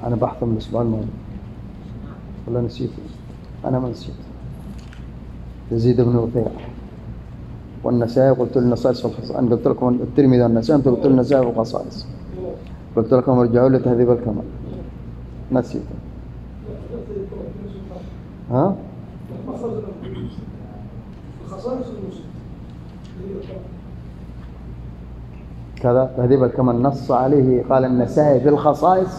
أنا بحث من الأسبوع الماضي ولا نسيته؟ أنا ما نسيت. يزيد بن وثيق والنسائي، قلت النسائي في الخصائص. أنا قلت لكم الترمذي والنسائي، أنتم قلت النسائي في الخصائص. قلت لكم ارجعوا لتهذيب الكمال، نسيته. ها؟ كذا تهذيب الكمال نص عليه، قال النسائي في الخصائص.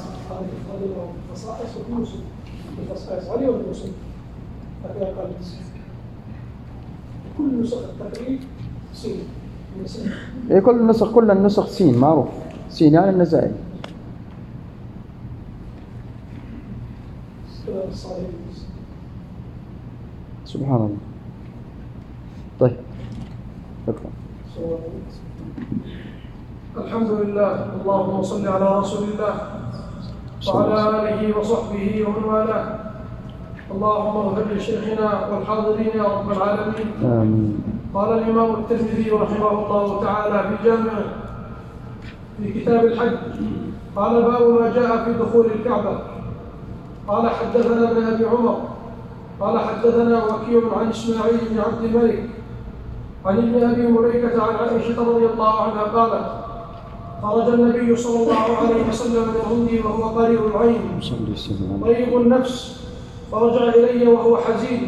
كل نسخ التقريب سين. إيه كل النسخ سين معروف، سين يعني النسائي. سبحان الله. طيب اقرأ. الحمد لله، اللهم صل على رسول الله وعلى آله وصحبه ومن والاه. اللهم اغفر لشيخنا والحاضرين يا رب العالمين. آمين. قال الإمام الترمذي رحمه الله تعالى في جامعه في كتاب الحج، قال باب ما جاء في دخول الكعبة. قال حدثنا ابن أبي عمر قال حدثنا وكيع عن إسماعيل بن عبد الملك عن ابن أبي مليكة عن عائشة رضي الله عنها قالت: خرج النبي صلى الله عليه وسلم من عندي وهو قرير العين طيب النفس، فرجع إلي وهو حزين،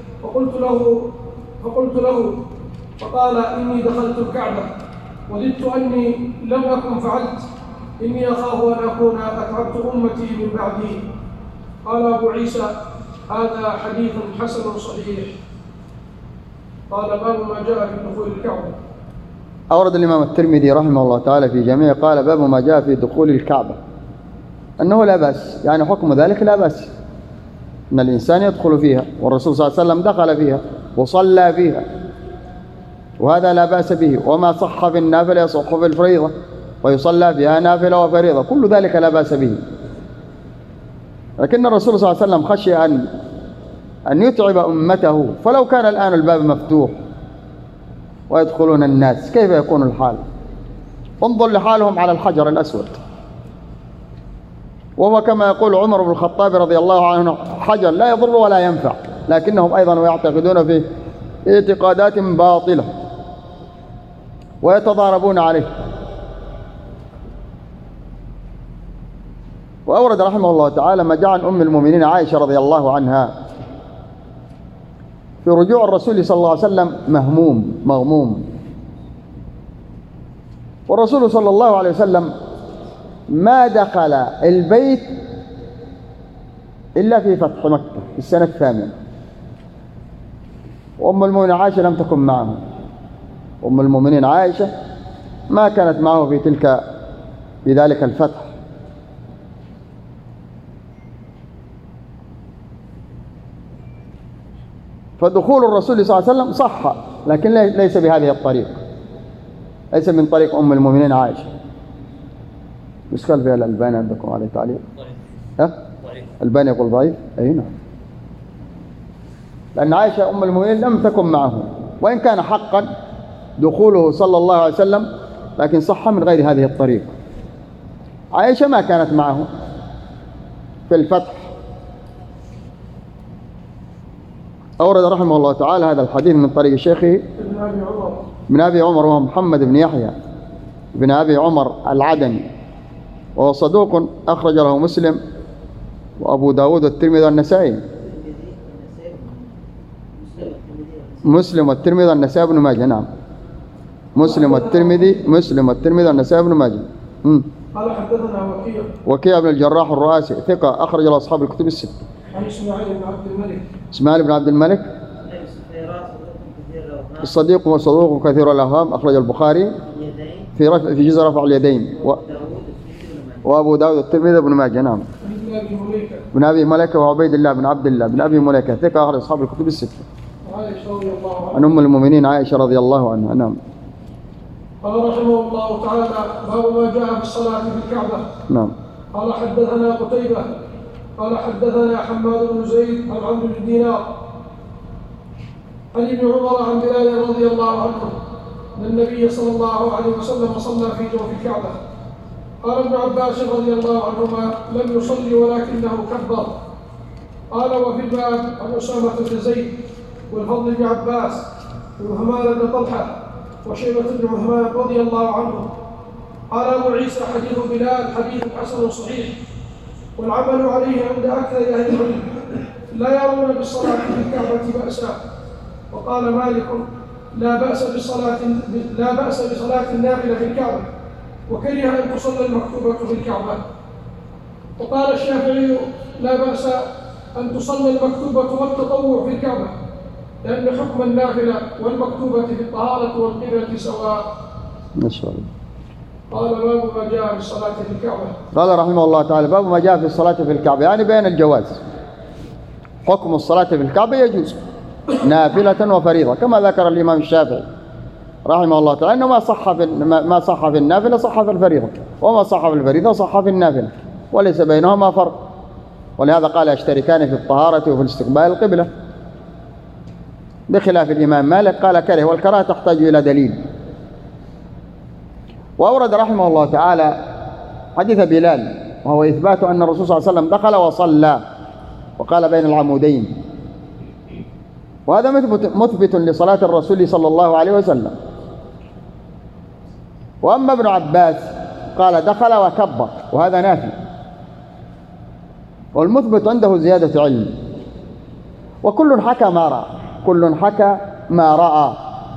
فقلت له فقال: إني دخلت الكعبة وددت أني لم أكن فعلت، إني أخاف أن أكون أتعبت أمتي من بعدي. قال أبو عيسى: هذا حديث حسن صحيح. قال باب ما جاء في دخول الكعبة. أورد الإمام الترمذي رحمه الله تعالى في جامعه قال باب ما جاء في دخول الكعبة، أنه لا بأس، يعني حكم ذلك لا بأس أن الإنسان يدخل فيها، والرسول صلى الله عليه وسلم دخل فيها وصلى فيها، وهذا لا بأس به. وما صح في النافلة يصح في الفريضة، ويصلى فيها نافلة وفريضة، كل ذلك لا بأس به. لكن الرسول صلى الله عليه وسلم خشي أن يتعب أمته، فلو كان الآن الباب مفتوح ويدخلون الناس كيف يكون الحال؟ انظر لحالهم على الحجر الأسود، وهو كما يقول عمر بن الخطاب رضي الله عنه: حجر لا يضر ولا ينفع، لكنهم أيضا يعتقدون في اعتقادات باطلة ويتضاربون عليه. وأورد رحمه الله تعالى ما جاء عن أم المؤمنين عائشة رضي الله عنها في رجوع الرسول صلى الله عليه وسلم مغموم، والرسول صلى الله عليه وسلم ما دخل البيت إلا في فتح مكة في السنة الثامنة، وأم المؤمنين عائشة لم تكن معه. أم المؤمنين عائشة ما كانت معه في ذلك الفتح. فدخول الرسول صلى الله عليه وسلم صح، لكن ليس بهذه الطريق، ليس من طريق أم المؤمنين عائشة. يشكل فيها الألباني عندكم عليه تعليق؟ الألباني يقول ضعيف؟ أي نعم، لأن عائشة أم المؤمنين لم تكن معه، وإن كان حقا دخوله صلى الله عليه وسلم، لكن صح من غير هذه الطريق. عائشة ما كانت معه في الفتح. أورد رحمه الله تعالى هذا الحديث من طريق شيخه من أبي عمر وهو محمد بن يحيى بن أبي عمر العدني، وهو صدوق أخرج له مسلم وأبو داود والترمذي والنسائي. مسلم والترمذي والنسائي بن ماجه. نعم، مسلم والترمذي والنسائي بن ماجه. قال حدثنا وكيع بن الجراح الرؤاسي ثقة أخرج له أصحاب الكتب الستة. عن إسماعيل بن عبد الملك الصديق وصدوق كثير الأوهام، أخرج البخاري في جزء رفع اليدين وأبو داود والترمذي بن ماجه. نعم، بن أبي مليكة وعبيد الله بن عبد الله بن أبي مليكة ثقة أخرج أصحاب الكتب الستة. عن أم المؤمنين عائشة رضي الله عنها. نعم. قال رحمه الله تعالى باب ما جاء في الصلاة في الكعبة. نعم. قال حدثنا قتيبة قال حدثنا حماد بن زيد عن عمرو بن دينار عن ابن عمر عن بلال رضي الله عنه أن النبي صلى الله عليه وسلم صلى في جوف الكعبة، قال ابن عباس رضي الله عنهما لم يصلي ولكنه كبر. قال وفي الباب عن أسامة بن زيد والفضل بن عباس وعثمان بن طلحة وشيبة بن عثمان رضي الله عنهم. قال أبو عيسى حديث بلال حديث حسن صحيح والعمل عليه عند أكثر أهل العلم، لا يرون بالصلاة في الكعبة بأسا. وقال مالك لا بأس بصلاة النافلة في الكعبة، وكره أن تصلى المكتوبة في الكعبة. وقال الشافعي لا بأس أن تصلى المكتوبة والتطوع في الكعبة، لأن حكم النافلة والمكتوبة في الطهارة والقبلة سواء. ما شاء الله. قال باب ما جاء في الصلاة في الكعبة. قال رحمه الله تعالى باب ما جاء في الصلاة في الكعبة، يعني بين الجواز. حكم الصلاة في الكعبة يجوز نافلة وفريضة، كما ذكر الإمام الشافعي رحمه الله تعالى أنه ما صح في النافلة صح في الفريضة، وما صح في الفريضة صح في النافلة، وليس بينهما فرق. ولهذا قال يشتركان في الطهارة وفي استقبال القبلة، بخلاف الإمام مالك قال كره، والكراهة تحتاج إلى دليل. وأورد رحمه الله تعالى حديث بلال، وهو إثبات أن الرسول صلى الله عليه وسلم دخل وصلى وقال بين العمودين، وهذا مثبت لصلاة الرسول صلى الله عليه وسلم. وأما ابن عباس قال دخل وكبر، وهذا نافي، والمثبت عنده زيادة علم. وكل حكى ما رأى، كل حكى ما رأى.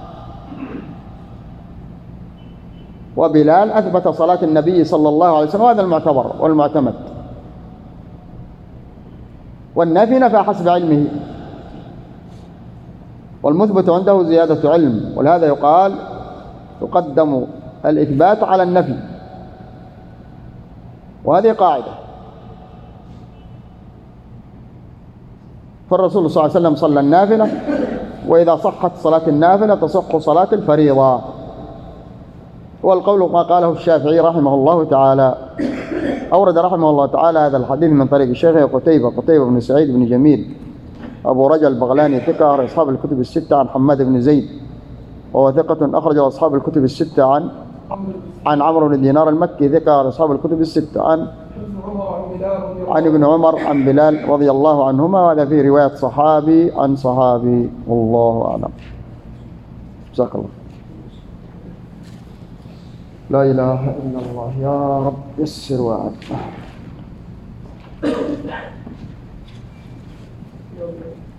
وبلال أثبت صلاة النبي صلى الله عليه وسلم، وهذا المعتبر والمعتمد، والنافي نفى حسب علمه، والمثبت عنده زيادة علم، ولهذا يقدم الإثبات على النفي، وهذه قاعدة. فالرسول صلى الله عليه وسلم صلى النافلة، وإذا صحت صلاة النافلة تصح صلاة الفريضة، والقول ما قاله الشافعي رحمه الله تعالى. أورد رحمه الله تعالى هذا الحديث من طريق الشيخ قتيبة بن سعيد بن جميل أبو رجل البغلاني ثقة أصحاب الكتب الستة، عن حماد بن زيد وهو ثقة أخرجه أصحاب الكتب الستة، عن عمرو بن دينار المكي ثقة أصحاب الكتب الستة، عن ابن عمر عن بلال رضي الله عنهما، وهذا في رواية صحابي عن صحابي، والله أعلم. جزاك الله. لا إله إلا الله، يا رب يسر وعد.